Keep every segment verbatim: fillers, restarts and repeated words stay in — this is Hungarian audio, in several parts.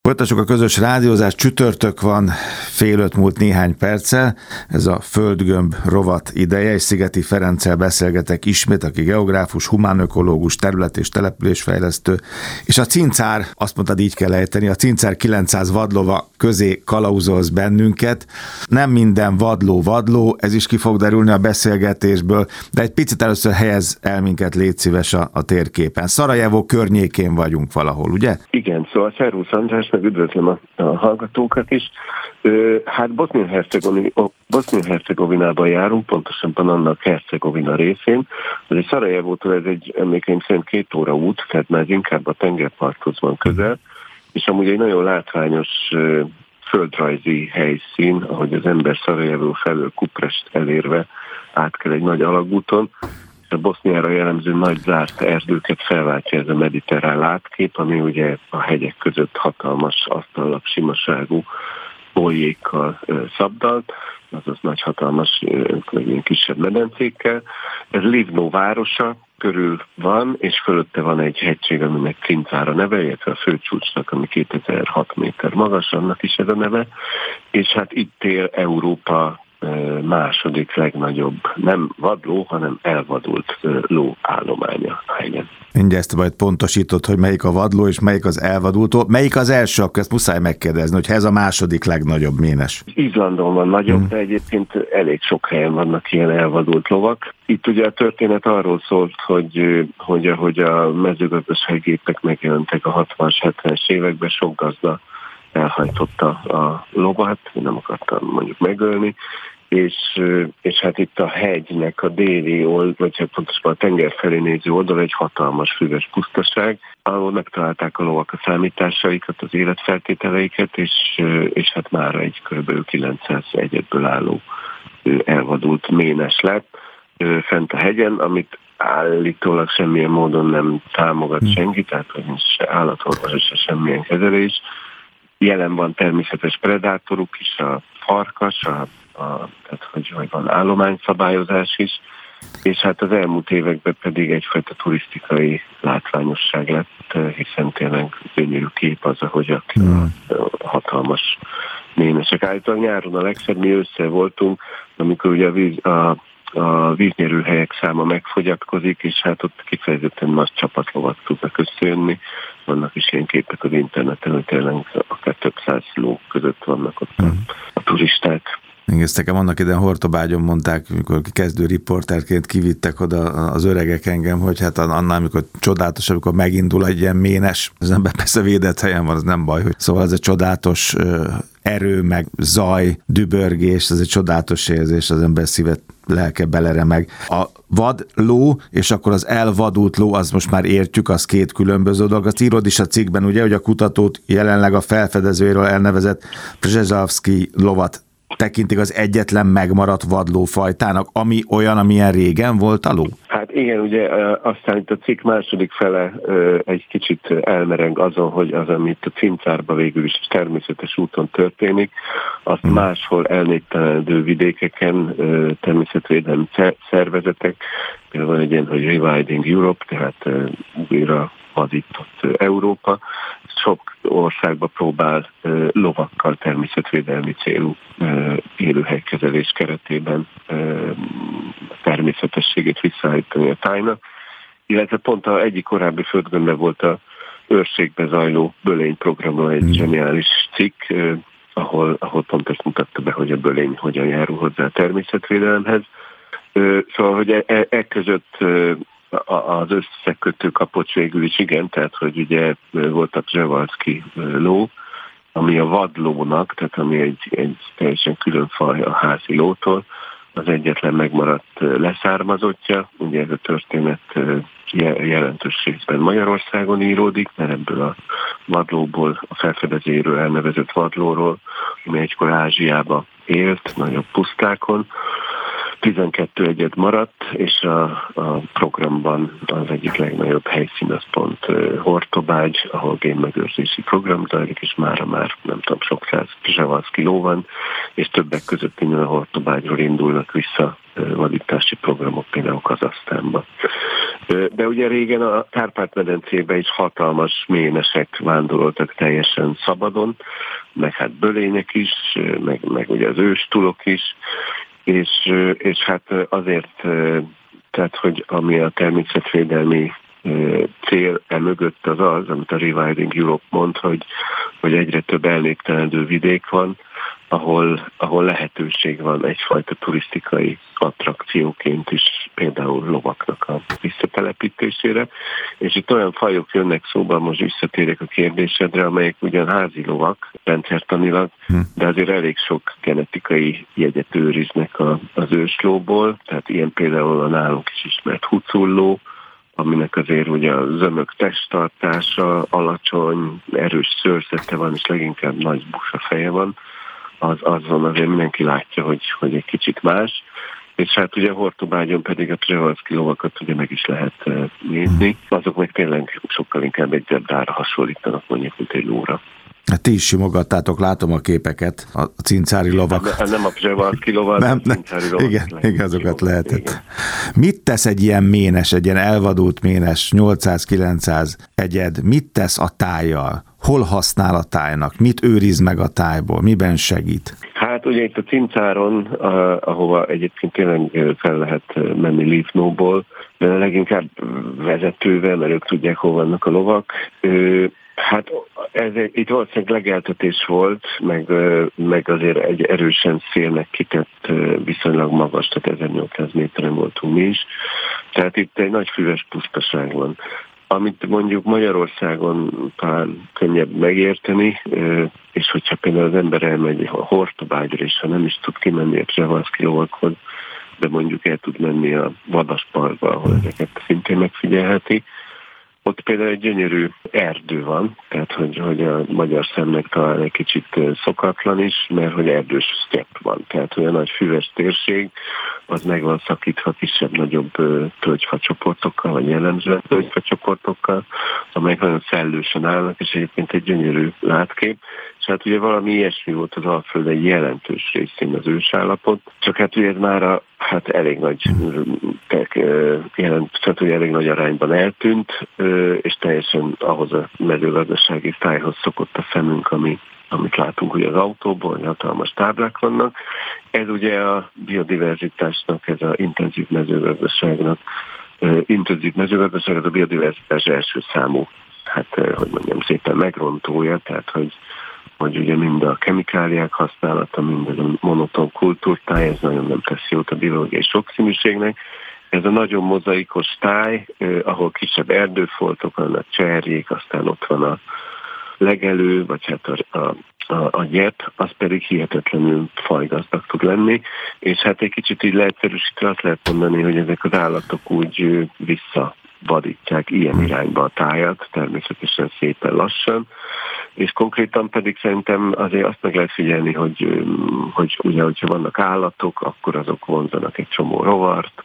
Folytassuk a közös rádiózást, csütörtök van, fél öt múlt néhány perccel, ez a Földgömb rovat ideje, és Szigeti Ferenccel beszélgetek ismét, aki geográfus, humánökológus, terület- és településfejlesztő, és a cincár, azt mondtad, így kell ejteni, a cincár kilencszáz vadlova közé kalauzolsz bennünket. Nem minden vadló vadló, ez is ki fog derülni a beszélgetésből, de egy picit először helyez el minket, légy szíves a, a térképen. Szarajevó környékén vagyunk valahol, ugye? Igen, szóval szervusz András, meg üdvözlöm a, a hallgatókat is. Ö, hát Bosznia-Hercegovinában járunk, pontosabban annak Hercegovina részén. Ez Szarajevótól ez egy emlékeim szerint két óra út, tehát már inkább a tengerparthoz van közel, és amúgy egy nagyon látványos ö, földrajzi helyszín, ahogy az ember Szarajevó felől Kuprest elérve át kell egy nagy alagúton. A Boszniára jellemző nagy zárt erdőket felváltja ez a mediterrán látkép, ami ugye a hegyek között hatalmas, asztallap simaságú bolyékkal szabdalt, azaz nagy hatalmas, ilyen kisebb medencékkel. Ez Livno városa körül van, és fölötte van egy hegység, aminek Cincára neve, illetve a főcsúcsnak, ami kétezer-hat méter magas, annak is ez a neve, és hát itt él Európa második legnagyobb, nem vadló, hanem elvadult ló állománya a hegyen. Mindjárt ezt majd pontosítod, hogy melyik a vadló és melyik az elvadultó. Melyik az első, akkor ezt muszáj megkérdezni, hogy ez a második legnagyobb ménes. Izlandon van nagyobb, hmm. de egyébként elég sok helyen vannak ilyen elvadult lovak. Itt ugye a történet arról szólt, hogy, hogy ahogy a mezőgazdasággépek megjelentek a hatvanas, hetvenes években, sok gazda elhajtotta a lovat, nem akartam mondjuk megölni, és, és hát itt a hegynek a déli oldal, vagy hát pontosabban a tenger felé néző oldal egy hatalmas füves pusztaság, ahol megtalálták a lovak a számításaikat, az életfeltételeiket, és, és hát már egy kb. kilencszáz egyedből álló elvadult ménes lett fent a hegyen, amit állítólag semmilyen módon nem támogat senki, tehát hogy nincs se állatorvos, se semmilyen kezelés. Jelen van természetes predátoruk is, a farkas, a, a, tehát hogy, hogy van állományszabályozás is, és hát az elmúlt években pedig egyfajta turisztikai látványosság lett, hiszen tényleg gyönyörű kép az, ahogy a, a hatalmas ménesek. Állítólag nyáron a legszebb, mi össze voltunk, amikor ugye a, víz, a, a víznyerőhelyek száma megfogyatkozik, és hát ott kifejezetten nagy csapatlovat tudnak összejönni. Vannak is ilyen képek az interneten, hogy tényleg akár több száz ló között vannak ott hmm. a turisták. Igen, ezt nekem annak idején Hortobágyon mondták, amikor kezdő riporterként kivittek oda az öregek engem, hogy hát annál, amikor csodálatos, amikor megindul egy ilyen ménes, az ember persze védett helyen van, az nem baj, hogy szóval ez egy csodálatos erő, meg zaj, dübörgés, ez egy csodálatos érzés, az ember szívet, lelke beleremeg. A vadló, és akkor az elvadult ló, az most már értjük, az két különböző dolog. Azt írod is a cikkben, ugye, hogy a kutatót jelenleg a felfedezőjéről elnevezett Brzezavszky lovat tekintik az egyetlen megmaradt vadlófajtának, ami olyan, amilyen régen volt a ló? Hát igen, ugye aztán itt a cikk második fele egy kicsit elmereng azon, hogy az, amit a cincárban végül is természetes úton történik, azt hmm. máshol elnéptelenedő vidékeken természetvédelmi szervezetek, például van egy ilyen, hogy Rewilding Europe, tehát újra vadított Európa, sok országban próbál uh, lovakkal természetvédelmi célú uh, élőhelykezelés keretében uh, természetességét visszaállítani a tájnak, illetve pont a egyik korábbi Földgömbben volt a őrségbe zajló bölény programról egy zseniális cikk, uh, ahol, ahol pont ezt mutatta be, hogy a bölény hogyan járul hozzá a természetvédelemhez. Uh, szóval, hogy e, e, e között uh, az összekötő kapocs végül is igen, tehát hogy ugye volt a Przewalski ló, ami a vadlónak, tehát ami egy, egy teljesen külön faj a házi lótól, az egyetlen megmaradt leszármazottja. Ugye ez a történet jelentős részben Magyarországon íródik, mert ebből a vadlóból, a felfedezéről elnevezett vadlóról, ami egykor Ázsiába élt, nagyobb pusztákon, tizenkettő egyed maradt, és a, a programban az egyik legnagyobb helyszín az pont Hortobágy, ahol génmegőrzési program zajlik, és mára már nem tudom, sok száz Przewalski ló van, és többek között innen a Hortobágyról indulnak vissza vadítási programok, például Kazahsztánba. De ugye régen a Kárpát-medencében is hatalmas ménesek vándoroltak teljesen szabadon, meg hát bölények is, meg, meg ugye az őstulok is, és, és hát azért, tehát hogy ami a természetvédelmi cél emögött az az, amit a Rewilding Europe mond, hogy, hogy egyre több elnéptelenedő vidék van, ahol, ahol lehetőség van egyfajta turisztikai attrakcióként is, például lovaknak a visszatelepítésére. És itt olyan fajok jönnek szóba, most visszatérek a kérdésedre, amelyek ugyan házi lovak rendszertanilag, de azért elég sok genetikai jegyet őriznek a, az őslóból, tehát ilyen például a nálunk is ismert huculló, aminek azért ugye a zömök testtartása, alacsony, erős szőrzete van, és leginkább nagy busa feje van, az, azon azért mindenki látja, hogy, hogy egy kicsit más. És hát ugye a Hortobágyon pedig a Przewalski lovakat ugye meg is lehet nézni. Azok meg tényleg sokkal inkább egy zebrára hasonlítanak, mondjuk, mint egy lóra. Ti is simogattátok, látom a képeket, a cincári lovak. Nem, nem a Przewalski lovat, nem, a cincári lovak. Igen, igen, azokat lehetett. Igen. Mit tesz egy ilyen ménes, egy ilyen elvadult ménes, nyolcszáz-kilencszáz egyed, mit tesz a tájjal? Hol használ a tájnak? Mit őriz meg a tájból? Miben segít? Hát ugye itt a cincáron, ahova egyébként tényleg fel lehet menni Livnóból, de leginkább vezetővel, mert ők tudják, hol vannak a lovak. Hát ez, itt valószínűleg legeltetés volt, meg, meg azért egy erősen szélnek kitett viszonylag magas, tehát ezernyolcszáz méteren voltunk mi is. Tehát itt egy nagy füves pusztaság van. Amit mondjuk Magyarországon talán könnyebb megérteni, és hogyha például az ember elmegy a Hortobágyra, és ha nem is tud kimenni a Przewalski lovakhoz, de mondjuk el tud menni a Vadasparkba, ahol ezeket szintén megfigyelheti, ott például egy gyönyörű erdő van, tehát hogy, hogy a magyar szemnek talán egy kicsit szokatlan is, mert hogy erdős sztepp van. Tehát olyan nagy füves térség, az meg van szakítva kisebb-nagyobb tölgyfacsoportokkal, vagy jellemzően tölgyfacsoportokkal, amelyek nagyon szellősen állnak, és egyébként egy gyönyörű látkép. És hát ugye valami ilyesmi volt az Alföld egy jelentős részén az ősállapot, csak hát ugye ez már a, hát elég nagy, jelent, tehát ugye elég nagy arányban eltűnt, és teljesen ahhoz a mezőgazdasági tájhoz szokott a szemünk, ami, amit látunk ugye az autóból, hogy hatalmas táblák vannak. Ez ugye a biodiverzitásnak, ez az intenzív mezőgazdaságnak, intenzív mezőgazdaság, ez a biodiverzitás első számú, hát hogy mondjam, szépen megrontója, tehát hogy hogy ugye mind a kemikáliák használata, mind a monoton kultúrtáj, ez nagyon nem tesz jót a biológiai sokszínűségnek. Ez a nagyon mozaikos táj, eh, ahol kisebb erdőfoltok vannak, cserjék, aztán ott van a legelő, vagy hát a, a, a, a gyep, az pedig hihetetlenül fajgazdag tud lenni, és hát egy kicsit így leegyszerűsítve azt lehet mondani, hogy ezek az állatok úgy vissza vadítják ilyen irányba a tájat, természetesen szépen lassan, és konkrétan pedig szerintem azért azt meg lehet figyelni, hogy, hogy ugye, hogyha vannak állatok, akkor azok vonzanak egy csomó rovart,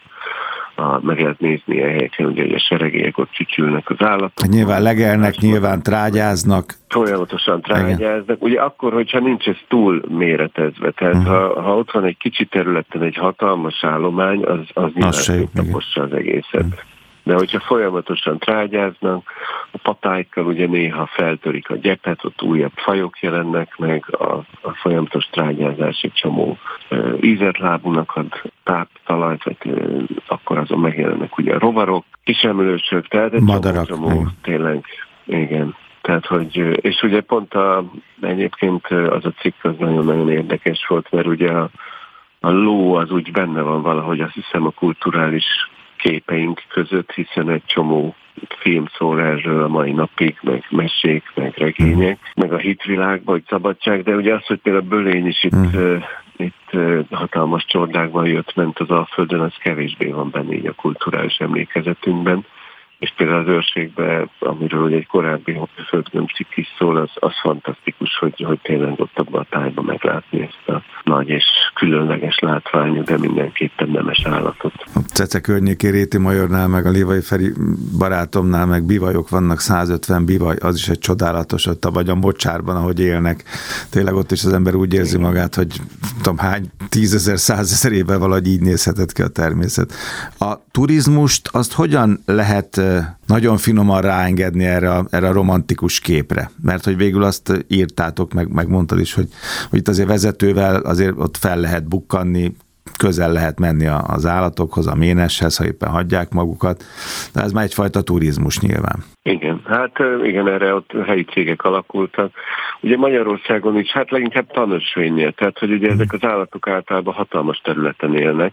a, meg lehet nézni a helyeken, ugye, hogy a seregélyek ott csücsülnek az állatok. Nyilván legelnek, nyilván trágyáznak. Folyamatosan trágyáznak. Ugye akkor, hogyha nincs ez túl méretezve, tehát uh-huh. ha, ha ott van egy kicsi területen egy hatalmas állomány, az, az nyilván tapossa az egészet. Uh-huh. De hogyha folyamatosan trágyáznak, a patáikkal ugye néha feltörik a gyepet, ott újabb fajok jelennek meg, a, a folyamatos trágyázás egy csomó uh, ízetlábúnak ad táptalajt, vagy uh, akkor azon megjelennek ugye a rovarok, kisemlősök, tehát egy madarak, csomó, csomó tényleg, igen. Tehát, hogy, és ugye pont a, egyébként az a cikk az nagyon-nagyon érdekes volt, mert ugye a, a ló az úgy benne van valahogy, azt hiszem a kulturális képeink között, hiszen egy csomó film szól erről a mai napig, meg mesék, meg regények, meg a hitvilágban, hogy szabadság, de ugye az, hogy például a bölény is itt, mm. uh, itt uh, hatalmas csordákban jött, ment az Alföldön, az kevésbé van benne így a kulturális emlékezetünkben, és például az őrségben, amiről egy korábbi földgömbcikk is szól, az, az fantasztikus fantasztikus, hogy, hogy tényleg ott abban a tájban meglátni ezt a nagy és különleges látványú, de mindenképpen nemes állatot. A Cece környéki Réti Majornál, meg a Lévai Feri barátomnál, meg bivajok vannak, százötven bivaj, az is egy csodálatos, ott vagy a mocsárban, ahogy élnek. Tényleg ott is az ember úgy érzi magát, hogy tudom hány tízezer, százezer éve valahogy így nézhetett ki a természet. A turizmust azt hogyan lehet nagyon finoman ráengedni erre a, erre a romantikus képre? Mert hogy végül azt írtátok, meg, meg mondtad is, hogy, hogy itt azért vezetővel azért ott fel lehet bukkanni, közel lehet menni az állatokhoz, a méneshez, ha éppen hagyják magukat, de ez már egyfajta turizmus nyilván. Igen, hát igen, erre ott helyi cégek alakultak. Ugye Magyarországon is, hát leginkább tanösvénynél, tehát hogy ugye ezek az állatok általában hatalmas területen élnek,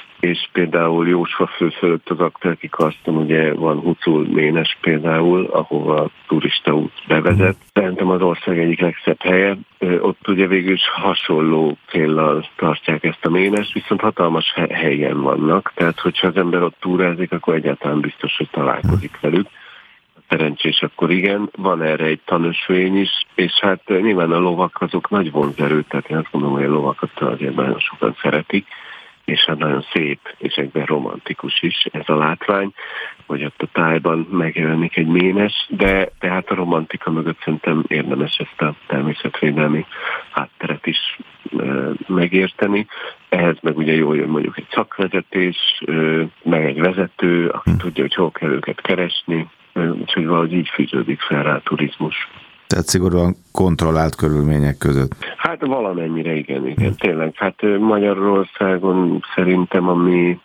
és például Jósfafő fölött az Aktelki karszton ugye van Hucul ménes például, ahova a turista út bevezet. Szerintem az ország egyik legszebb helye. Ott ugye végül is hasonló céllal tartják ezt a ménest, viszont hatalmas helyen vannak, tehát hogyha az ember ott túrázik, akkor egyáltalán biztos, hogy találkozik velük. Szerencsés, akkor igen, van erre egy tanösvény is, és hát nyilván a lovak azok nagy vonzerő, tehát én azt gondolom, hogy a lovakat azért nagyon sokan szeretik, és hát nagyon szép, és egyben romantikus is ez a látvány, hogy ott a tájban megjelenik egy ménes, de tehát a romantika mögött szerintem érdemes ezt a természetvédelmi hátteret is e, megérteni. Ehhez meg ugye jól jön mondjuk egy szakvezetés, e, meg egy vezető, aki tudja, hogy hol kell őket keresni, e, úgyhogy valahogy így fűződik fel rá a turizmus. Tehát szigorúan kontrollált körülmények között. Hát valamennyire igen, igen. Tényleg, hát Magyarországon szerintem, ami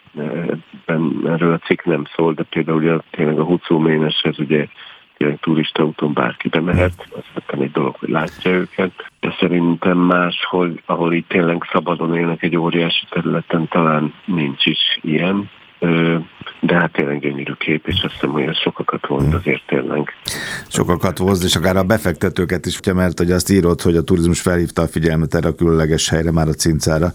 erről a cikk nem szól, de például ugye, tényleg a Hucul méneshez ugye tényleg turistaúton bárki bemehet, az egy dolog, hogy látja őket, de szerintem máshol, ahol itt tényleg szabadon élnek egy óriási területen, talán nincs is ilyen. De hát tényleg gyönyörű kép, és azt hiszem, hogy ez sokakat vonz azért tényleg. Sokakat vonz, és akár a befektetőket is, mert hogy azt írod, hogy a turizmus felhívta a figyelmet erre a különleges helyre, már a Cincára,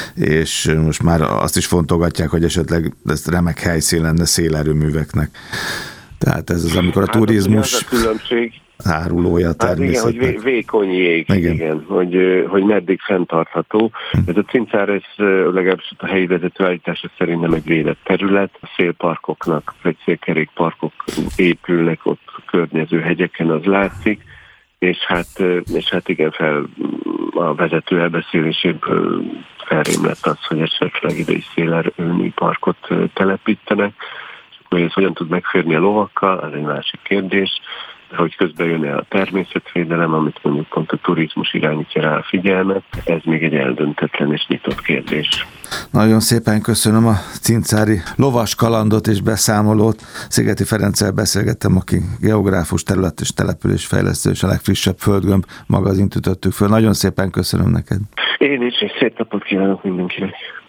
és most már azt is fontolgatják, hogy esetleg ez remek helyszín lenne szélerőműveknek. Tehát ez az, amikor a hát turizmus... Az a különbség. Árulója természetesen. Hát igen, hogy vékony jég, igen, igen hogy, hogy meddig fenntartható. Ez a Cincár, ez legalábbis a helyi vezető állítása szerint nem egy védett terület. A szélparkoknak, vagy szélkerékparkok épülnek ott a környező hegyeken, az látszik, és hát, és hát igen, fel a vezető elbeszéléséből felrém lett az, hogy esetleg ide is szélerőmű parkot telepítenek. Hogy ez hogyan tud megférni a lovakkal, az egy másik kérdés. Hogy közben jön el a természetvédelem, amit mondjuk pont a turizmus irányítja rá a figyelmet, ez még egy eldöntetlen és nyitott kérdés. Nagyon szépen köszönöm a cincári lovas kalandot és beszámolót. Szigeti Ferenccel beszélgettem, aki geográfus, terület és településfejlesztő, és a legfrissebb Földgömb magazint ütöttük föl. Nagyon szépen köszönöm neked. Én is, és szép napot kívánok mindenkinek.